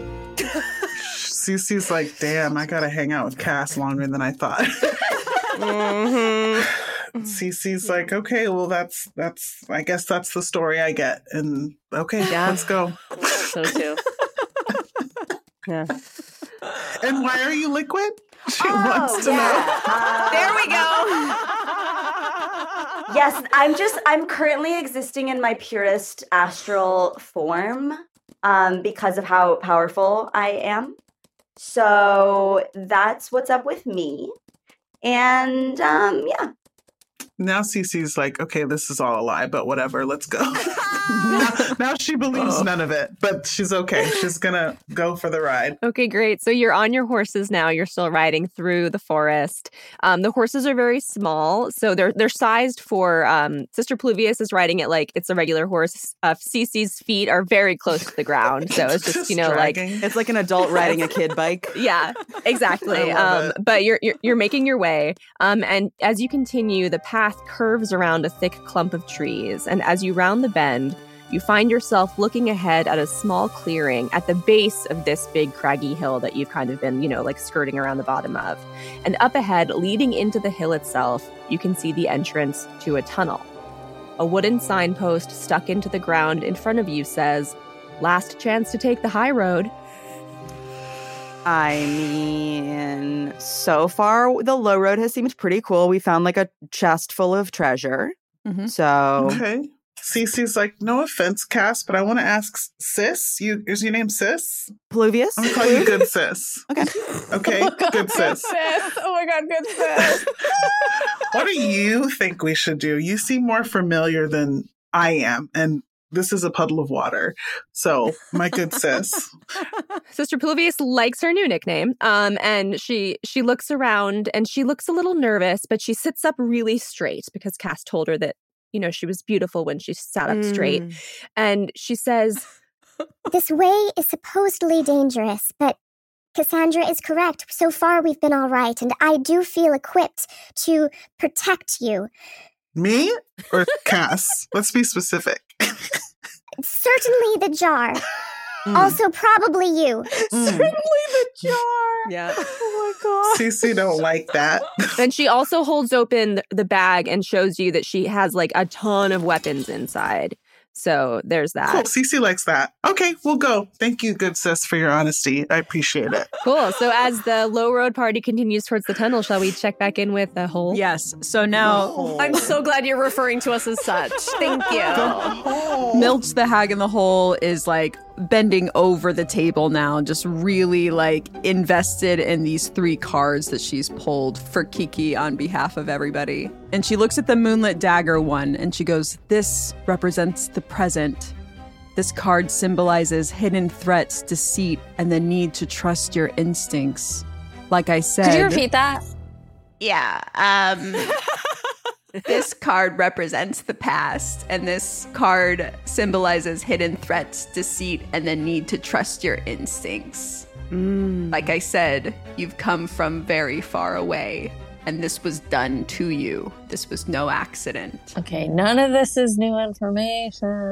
Cece's like, damn, I got to hang out with Cass longer than I thought. Cece's like, okay, well, that's. I guess that's the story I get. And okay, let's go. So too. Yeah. And why are you liquid? She wants to know. There we go. Yes, I'm currently existing in my purest astral form because of how powerful I am. So that's what's up with me. And yeah. Now Cece's like, okay, this is all a lie, but whatever, let's go. now she believes none of it, but she's okay. She's going to go for the ride. Okay, great. So you're on your horses now. You're still riding through the forest. The horses are very small, so they're sized for, Sister Pluvius is riding it like it's a regular horse. Cece's feet are very close to the ground, so it's just you know, dragging. Like... It's like an adult riding a kid bike. Yeah, exactly. But you're making your way, and as you continue, the path curves around a thick clump of trees, and as you round the bend, you find yourself looking ahead at a small clearing at the base of this big craggy hill that you've kind of been, you know, like skirting around the bottom of. And up ahead, leading into the hill itself, you can see the entrance to a tunnel. A wooden signpost stuck into the ground in front of you says, "Last chance to take the high road." I mean, so far, the low road has seemed pretty cool. We found like a chest full of treasure. Mm-hmm. So. Okay. Cece's like, no offense, Cass, but I want to ask Sis. Is your name Sis? Pluvius? I'm going to call you Good Sis. Okay. Okay, Oh God, Good Sis. Oh my God, Good Sis. What do you think we should do? You seem more familiar than I am, and this is a puddle of water. So, my good sis. Sister Pluvius likes her new nickname. And she looks around and she looks a little nervous, but she sits up really straight because Cass told her that, you know, she was beautiful when she sat up straight. And she says, "This way is supposedly dangerous, but Cassandra is correct. So far, we've been all right, and I do feel equipped to protect you." Me or Cass? Let's be specific. Certainly the jar. Also, probably you. Certainly the jar. Yeah. Oh my God. Cece don't like that. And she also holds open the bag and shows you that she has like a ton of weapons inside. So there's that. Cool. Cece likes that. Okay, we'll go. Thank you, good sis, for your honesty. I appreciate it. Cool. So as the low road party continues towards the tunnel, shall we check back in with the hole? Yes. So now... I'm so glad you're referring to us as such. Thank you. Milch the Hag in the Hole is like bending over the table now, just really like invested in these 3 cards that she's pulled for Kiki on behalf of everybody. And she looks at the Moonlit Dagger one and she goes, "This represents the present. This card symbolizes hidden threats, deceit, and the need to trust your instincts. Like I said..." Could you repeat that? Yeah. This card represents the past, and this card symbolizes hidden threats, deceit, and the need to trust your instincts. Like I said, you've come from very far away, and this was done to you. This was no accident. Okay, none of this is new information.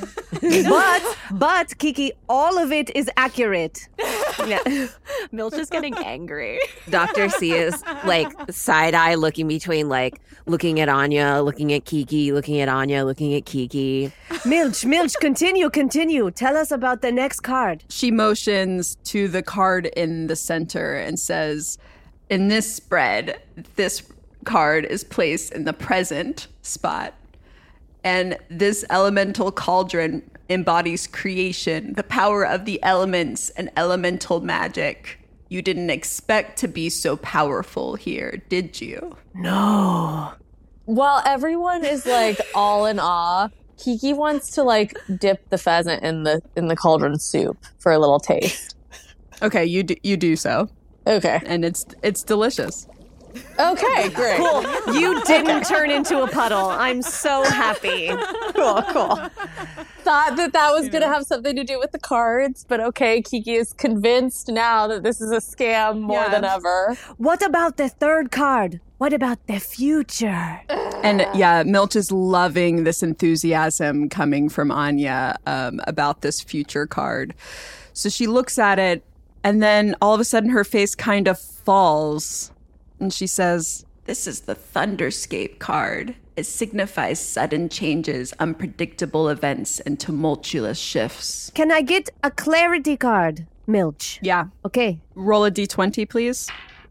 But Kiki, all of it is accurate. Yeah. Milch is getting angry. Dr. C is like side-eye looking between like looking at Anya, looking at Kiki, looking at Anya, looking at Kiki. Milch, continue. Tell us about the next card. She motions to the card in the center and says, in this spread, this card is placed in the present spot. And this elemental cauldron embodies creation, the power of the elements and elemental magic. You didn't expect to be so powerful here, did you? No. While everyone is like all in awe, Kiki wants to like dip the pheasant in the cauldron soup for a little taste. Okay, you do so. Okay. And it's delicious. Okay, great. Cool. You didn't turn into a puddle. I'm so happy. Cool. Thought that was going to have something to do with the cards, but okay, Kiki is convinced now that this is a scam more than ever. What about the third card? What about the future? And yeah, Milch is loving this enthusiasm coming from Anya about this future card. So she looks at it, and then all of a sudden her face kind of falls. And she says, this is the Thunderscape card. It signifies sudden changes, unpredictable events, and tumultuous shifts. Can I get a clarity card, Milch? Yeah. Okay. Roll a d20, please.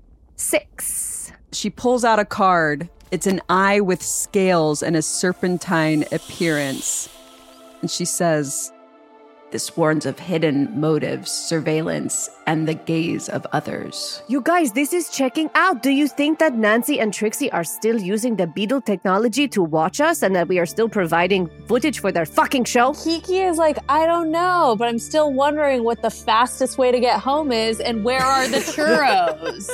6. She pulls out a card. It's an eye with scales and a serpentine appearance. And she says, this warns of hidden motives, surveillance, and the gaze of others. You guys, this is checking out. Do you think that Nancy and Trixie are still using the Beetle technology to watch us and that we are still providing footage for their fucking show? Kiki is like, I don't know, but I'm still wondering what the fastest way to get home is and where are the churros?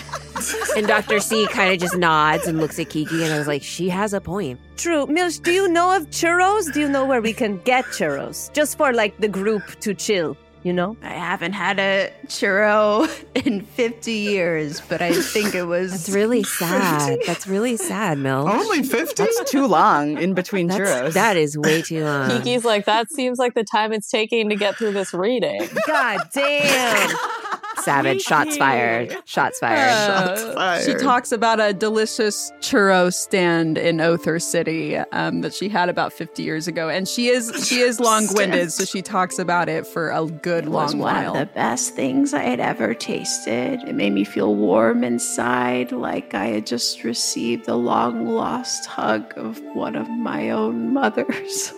And Dr. C kind of just nods and looks at Kiki, and I was like, she has a point. True. Milch, do you know of churros? Do you know where we can get churros? Just for like the group to chill, you know? I haven't had a churro in 50 years, but I think it was... That's really sad. That's really sad, Milch. Only 50? That's too long in between churros. That is way too long. Kiki's like, that seems like the time it's taking to get through this reading. God damn. Savage. Shots fired. Shots fired. She talks about a delicious churro stand in Othar City that she had about 50 years ago. And she is long-winded, so she talks about it for a good long while. It was one of the best things I had ever tasted. It made me feel warm inside, like I had just received the long-lost hug of one of my own mothers.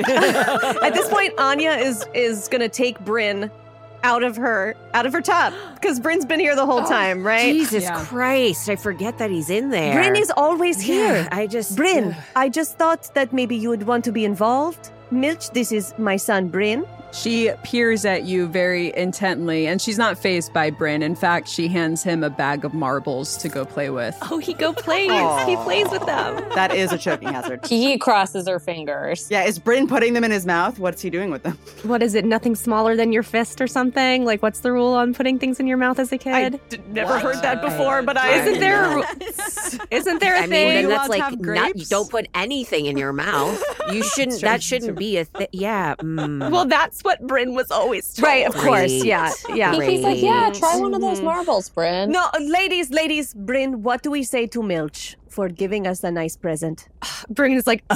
At this point, Anya is going to take Bryn out of her tub because Bryn's been here the whole time, right? Jesus Christ, I forget that he's in there. Bryn is always here. Bryn, I just thought that maybe you would want to be involved. Milch, this is my son, Bryn. She peers at you very intently, and she's not fazed by Bryn. In fact, she hands him a bag of marbles to go play with. Oh, he plays. He plays with them. That is a choking hazard. He crosses her fingers. Yeah, is Bryn putting them in his mouth? What's he doing with them? What is it? Nothing smaller than your fist or something? Like, what's the rule on putting things in your mouth as a kid? Never heard that before, but isn't there a thing? Then that's like you don't put anything in your mouth. You shouldn't. That shouldn't be a thing. Yeah. Well, that's what Bryn was always told. Right, of course. Yeah. Kiki's like, yeah, try one of those marbles, Bryn. No, ladies, Bryn, what do we say to Milch for giving us a nice present? Bryn is like,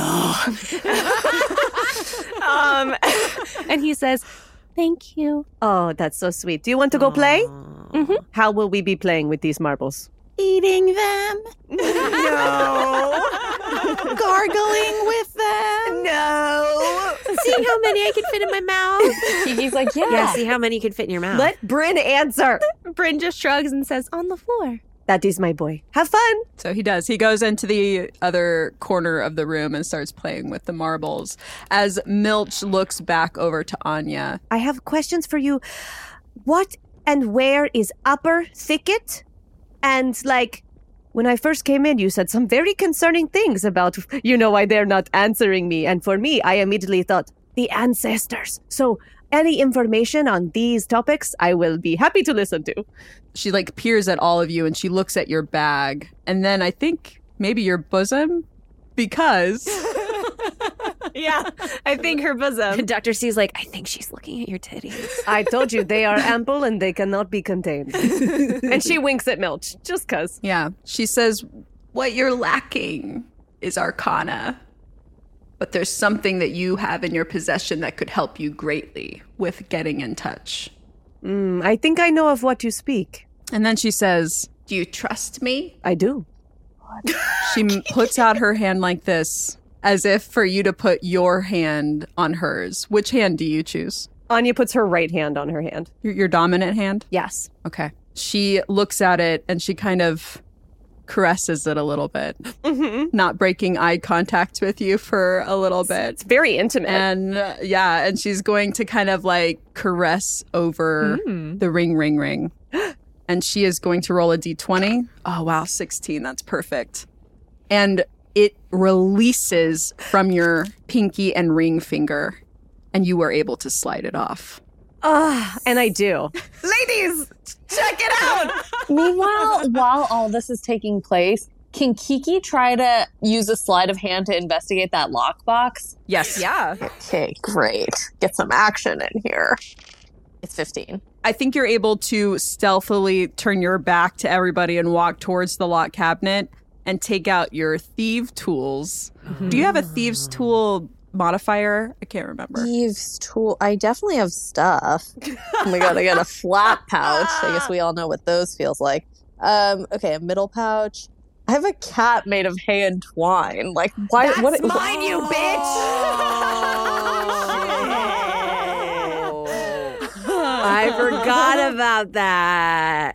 and he says, thank you. Oh, that's so sweet. Do you want to go play? Mm-hmm. How will we be playing with these marbles? Eating them? No. Gargling with them? No. See how many I can fit in my mouth? Kiki's like, yeah. Yeah, see how many you can fit in your mouth. Let Bryn answer. Bryn just shrugs and says, on the floor. That is my boy. Have fun. So he does. He goes into the other corner of the room and starts playing with the marbles. As Milch looks back over to Anya. I have questions for you. What and where is Upper Thicket? And like, when I first came in, you said some very concerning things about, why they're not answering me. And for me, I immediately thought, the ancestors. So any information on these topics, I will be happy to listen to. She like peers at all of you and she looks at your bag and then I think maybe your bosom because yeah, I think her bosom. Dr. C's like, I think she's looking at your titties. I told you they are ample and they cannot be contained. And she winks at Milch just cuz. Yeah, she says what you're lacking is arcana. But there's something that you have in your possession that could help you greatly with getting in touch. I think I know of what you speak. And then she says, do you trust me? I do. She puts out her hand like this, as if for you to put your hand on hers. Which hand do you choose? Anya puts her right hand on her hand. Your dominant hand? Yes. Okay. She looks at it and she kind of caresses it a little bit, not breaking eye contact with you for a little bit. It's very intimate. And and she's going to kind of like caress over the ring. And she is going to roll a d20. Oh, wow, 16. That's perfect. And it releases from your pinky and ring finger, and you are able to slide it off. And I do. Ladies, check it out! Meanwhile, while all this is taking place, can Kiki try to use a sleight of hand to investigate that lockbox? Yes. Yeah. Okay, great. Get some action in here. It's 15. I think you're able to stealthily turn your back to everybody and walk towards the lock cabinet and take out your thief tools. Do you have a thieves tool modifier? I can't remember. Thieves tool. I definitely have stuff. Oh my god, I got a flat pouch. I guess we all know what those feels like. Okay, a middle pouch. I have a cat made of hay and twine. Like, why? That's what? mine, you bitch! I forgot about that.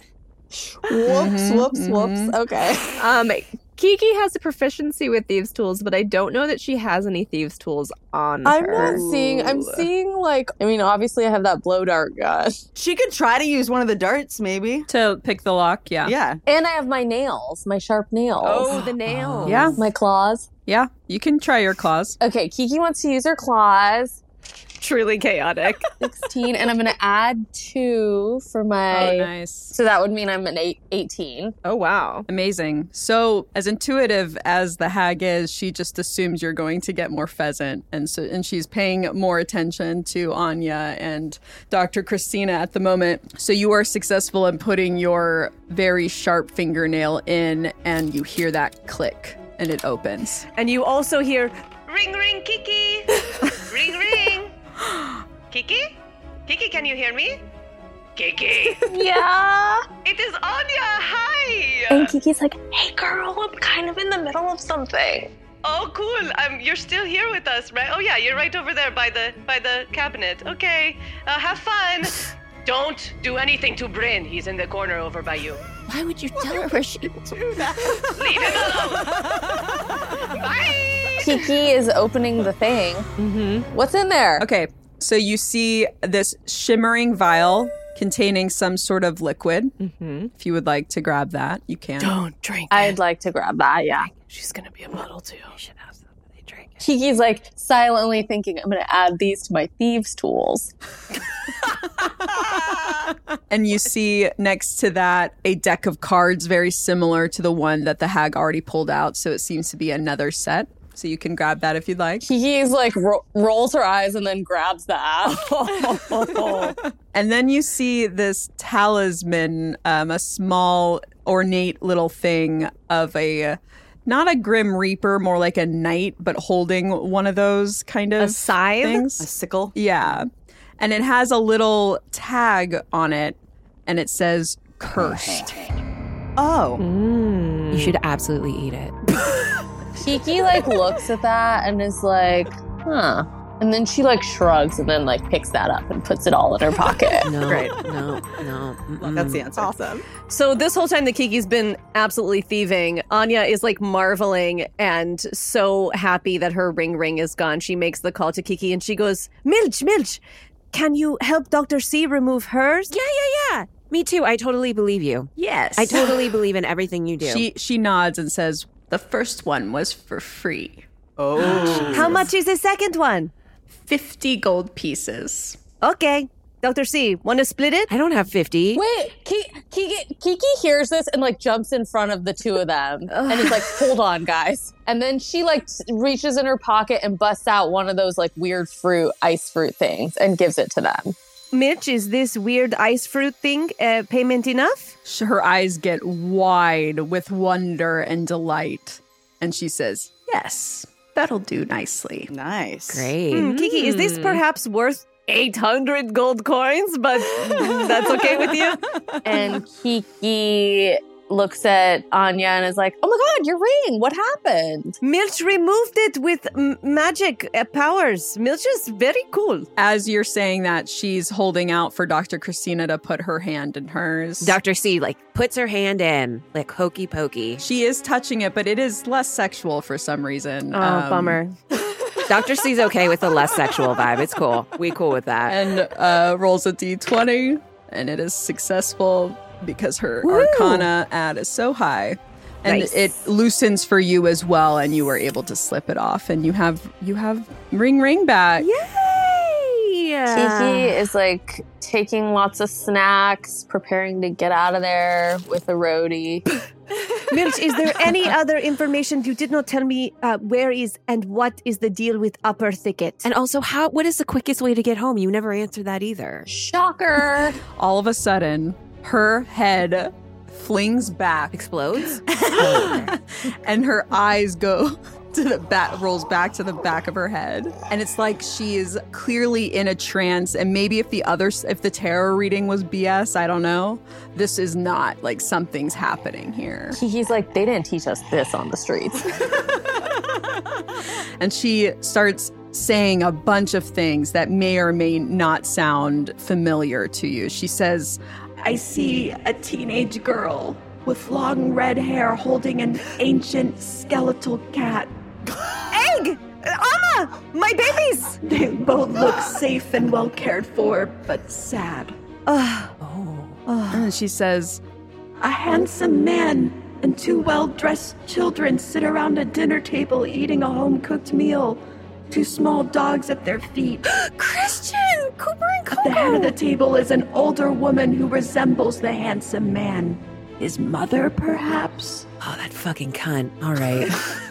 Whoops. Okay. Kiki has a proficiency with thieves' tools, but I don't know that she has any thieves' tools on I'm her. not seeing. I'm seeing like. I mean, obviously, I have that blow dart gun. She could try to use one of the darts, maybe. To pick the lock, yeah. Yeah. And I have my nails, my sharp nails. Oh, the nails. Yeah. My claws. Yeah, you can try your claws. Okay, Kiki wants to use her claws. Truly chaotic. 16, and I'm going to add 2 for my... Oh, nice. So that would mean I'm an 18. Oh, wow. Amazing. So as intuitive as the hag is, she just assumes you're going to get more pheasant. And she's paying more attention to Anya and Dr. Christina at the moment. So you are successful in putting your very sharp fingernail in, and you hear that click, and it opens. And you also hear, ring, ring, Kiki. Ring, ring. Kiki? Kiki, can you hear me? Kiki? Yeah? It is Anya, hi! And Kiki's like, hey girl, I'm kind of in the middle of something. Oh, cool. You're still here with us, right? Oh, yeah, you're right over there by the cabinet. Okay, have fun. Don't do anything to Bryn. He's in the corner over by you. Why would you tell her where she would do that? Leave him alone. Bye! Kiki is opening the thing. What's in there? Okay, so you see this shimmering vial containing some sort of liquid. If you would like to grab that, you can. Don't drink I'd like to grab that, yeah. She's going to be a puddle, too. You should have somebody drink it. Kiki's like silently thinking, I'm going to add these to my thieves' tools. And you see next to that a deck of cards very similar to the one that the hag already pulled out. So it seems to be another set. So you can grab that if you'd like. Kiki's like rolls her eyes and then grabs the app. And then you see this talisman, a small ornate little thing of not a Grim Reaper, more like a knight, but holding one of those kind of scythe? things. A sickle? Yeah. And it has a little tag on it, and it says cursed. Oh. You should absolutely eat it. Kiki like looks at that and is like, huh. And then she like shrugs and then like picks that up and puts it all in her pocket. No, Great. no. That's the answer. Awesome. So this whole time that Kiki's been absolutely thieving, Anya is like marveling and so happy that her ring is gone. She makes the call to Kiki and she goes, Milch, can you help Dr. C remove hers? Yeah. Me too. I totally believe you. Yes. I totally believe in everything you do. She nods and says, the first one was for free. Oh. How much is the second one? 50 gold pieces. Okay. Dr. C, want to split it? I don't have 50. Wait, Kiki hears this and like jumps in front of the two of them and is like, hold on, guys. And then she like reaches in her pocket and busts out one of those like weird ice fruit things and gives it to them. Mitch, is this weird ice fruit thing payment enough? Her eyes get wide with wonder and delight. And she says, yes, that'll do nicely. Nice. Great. Kiki, is this perhaps worth 800 gold coins, but that's okay with you? And Kiki looks at Anya and is like, oh my God, your ring. What happened? Milch removed it with magic powers. Milch is very cool. As you're saying that, she's holding out for Dr. Christina to put her hand in hers. Dr. C, like, puts her hand in, like, hokey pokey. She is touching it, but it is less sexual for some reason. Oh, bummer. Dr. C's okay with the less sexual vibe. It's cool. We cool with that. And rolls a d20, and it is successring because her Arcana ad is so high. And it loosens for you as well, and you were able to slip it off, and you have ring back. Yay! Kiki is like taking lots of snacks, preparing to get out of there with a roadie. Milch, is there any other information you did not tell me? Where is and what is the deal with Upper Thicket? And also, what is the quickest way to get home? You never answered that either. Shocker. All of a sudden, her head flings back. Explodes? And her eyes go to the back, rolls back to the back of her head. And it's like she is clearly in a trance. And maybe if the tarot reading was BS, I don't know. This is not, like, something's happening here. He's like, they didn't teach us this on the streets. And she starts saying a bunch of things that may or may not sound familiar to you. She says, I see a teenage girl with long red hair holding an ancient skeletal cat. Egg! Amma! My babies! They both look safe and well cared for, but sad. And she says, a handsome man and two well-dressed children sit around a dinner table eating a home-cooked meal. Two small dogs at their feet. Christian! Cooper and Coco! At the head of the table is an older woman who resembles the handsome man. His mother, perhaps? Oh, that fucking cunt. All right.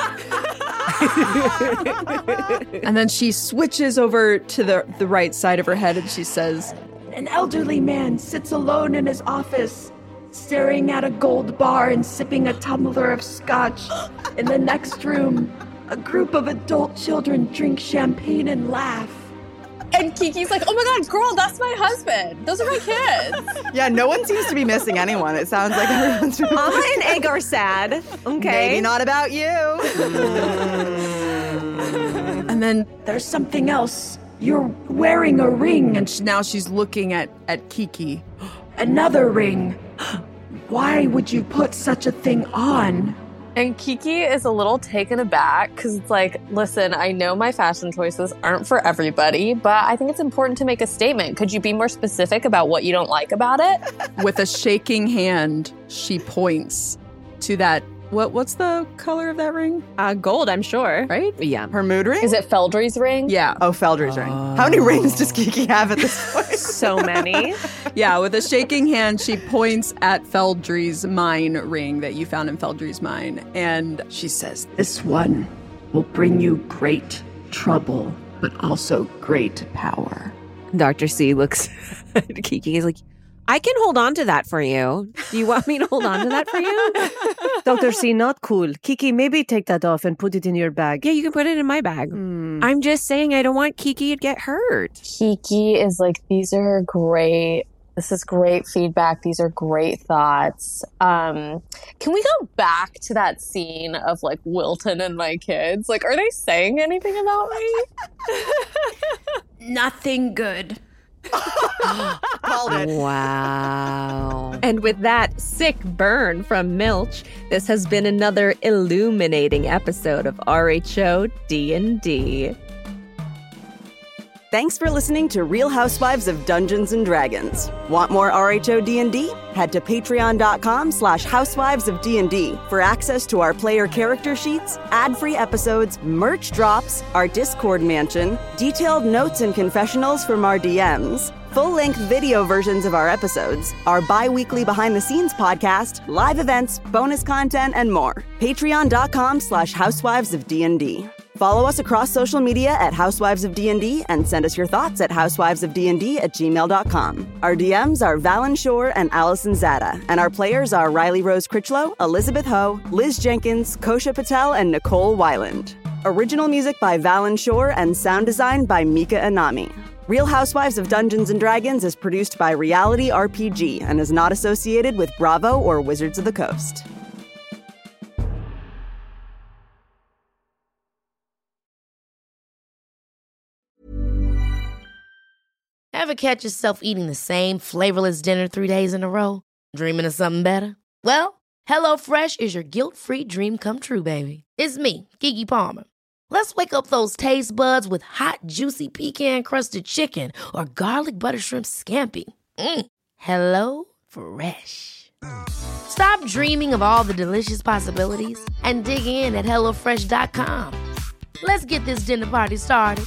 And then she switches over to the right side of her head and she says, an elderly man sits alone in his office, staring at a gold bar and sipping a tumbler of scotch. In the next room, a group of adult children drink champagne and laugh. And Kiki's like, oh my God, girl, that's my husband. Those are my kids. Yeah, no one seems to be missing anyone. It sounds like everyone's really Amma and Egg are sad. Okay. Maybe not about you. And then there's something else. You're wearing a ring. And now she's looking at Kiki. Another ring. Why would you put such a thing on? And Kiki is a little taken aback because it's like, listen, I know my fashion choices aren't for everybody, but I think it's important to make a statement. Could you be more specific about what you don't like about it? With a shaking hand, she points to that. What's the color of that ring? Gold, I'm sure. Right? Yeah. Her mood ring? Is it Feldry's ring? Yeah. Oh, Feldry's ring. How many rings does Kiki have at this point? So many. Yeah, with a shaking hand, she points at Feldry's mine ring that you found in Feldry's mine. And she says, this one will bring you great trouble, but also great power. Dr. C looks at Kiki. He's like, I can hold on to that for you. Do you want me to hold on to that for you? Dr. C, not cool. Kiki, maybe take that off and put it in your bag. Yeah, you can put it in my bag. I'm just saying I don't want Kiki to get hurt. Kiki is like, these are great. This is great feedback. These are great thoughts. Can we go back to that scene of like Wilton and my kids? Like, are they saying anything about me? Nothing good. Called it. Wow. And with that sick burn from Milch, this has been another illuminating episode of RHO D&D. Thanks for listening to Real Housewives of Dungeons & Dragons. Want more RHO D&D? Head to patreon.com/housewives of D&D for access to our player character sheets, ad-free episodes, merch drops, our Discord mansion, detailed notes and confessionals from our DMs, full-length video versions of our episodes, our bi-weekly behind-the-scenes podcast, live events, bonus content, and more. Patreon.com/housewives of D&D. Follow us across social media at Housewives of D&D and send us your thoughts at housewivesofdnd@gmail.com. Our DMs are Valen Shore and Allison Zada, and our players are Riley Rose Critchlow, Elizabeth Ho, Liz Jenkins, Kosha Patel, and Nicole Weiland. Original music by Valen Shore and sound design by Mika Anami. Real Housewives of Dungeons & Dragons is produced by Reality RPG and is not associated with Bravo or Wizards of the Coast. Ever catch yourself eating the same flavorless dinner 3 days in a row? Dreaming of something better? Well, HelloFresh is your guilt-free dream come true, baby. It's me, Keke Palmer. Let's wake up those taste buds with hot, juicy pecan-crusted chicken or garlic butter shrimp scampi. Hello Fresh. Stop dreaming of all the delicious possibilities and dig in at HelloFresh.com. Let's get this dinner party started.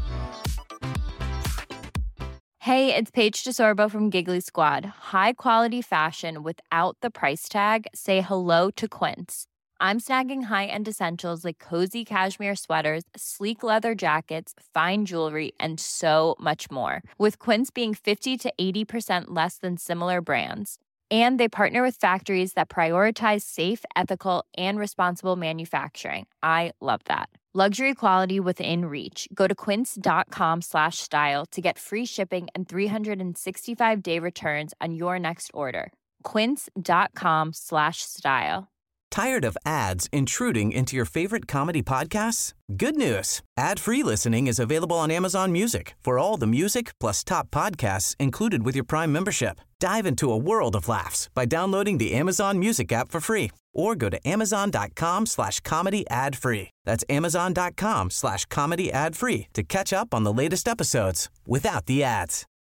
Hey, it's Paige DeSorbo from Giggly Squad. High quality fashion without the price tag. Say hello to Quince. I'm snagging high-end essentials like cozy cashmere sweaters, sleek leather jackets, fine jewelry, and so much more. With Quince being 50 to 80% less than similar brands. And they partner with factories that prioritize safe, ethical, and responsible manufacturing. I love that. Luxury quality within reach. Go to quince.com/style to get free shipping and 365-day returns on your next order. Quince.com/style. Tired of ads intruding into your favorite comedy podcasts? Good news. Ad-free listening is available on Amazon Music for all the music plus top podcasts included with your Prime membership. Dive into a world of laughs by downloading the Amazon Music app for free or go to amazon.com/comedy ad-free. That's amazon.com/comedy ad-free to catch up on the latest episodes without the ads.